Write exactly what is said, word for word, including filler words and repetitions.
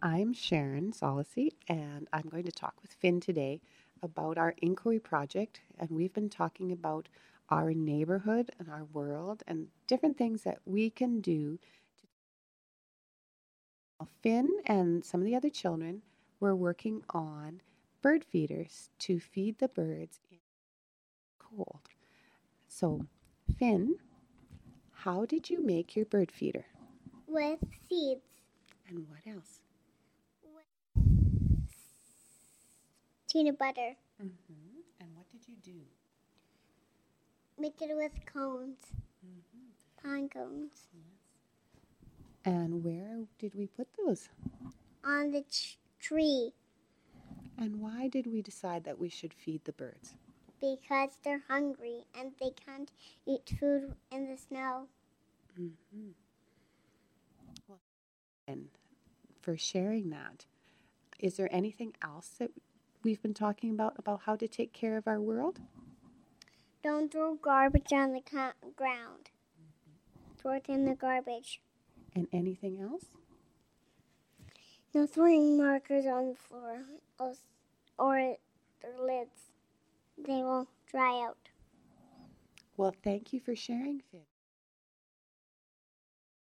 I'm Sharon Solacey, and I'm going to talk with Finn today about our inquiry project. And we've been talking about our neighborhood and our world and different things that we can do. Finn and some of the other children were working on bird feeders to feed the birds in the cold. So, Finn, how did you make your bird feeder? With seeds. And what else? With peanut butter. Mm-hmm. And what did you do? Make it with cones. Mm-hmm. Pine cones. Yes. And where did we put those? On the t- tree. And why did we decide that we should feed the birds? Because they're hungry and they can't eat food in the snow. Mm-hmm. Well, and for sharing that, is there anything else that we've been talking about about how to take care of our world? Don't throw garbage on the ca- ground. Mm-hmm. Throw it in the garbage. And anything else? No throwing markers on the floor or their lids. They will dry out. Well, thank you for sharing, Finn.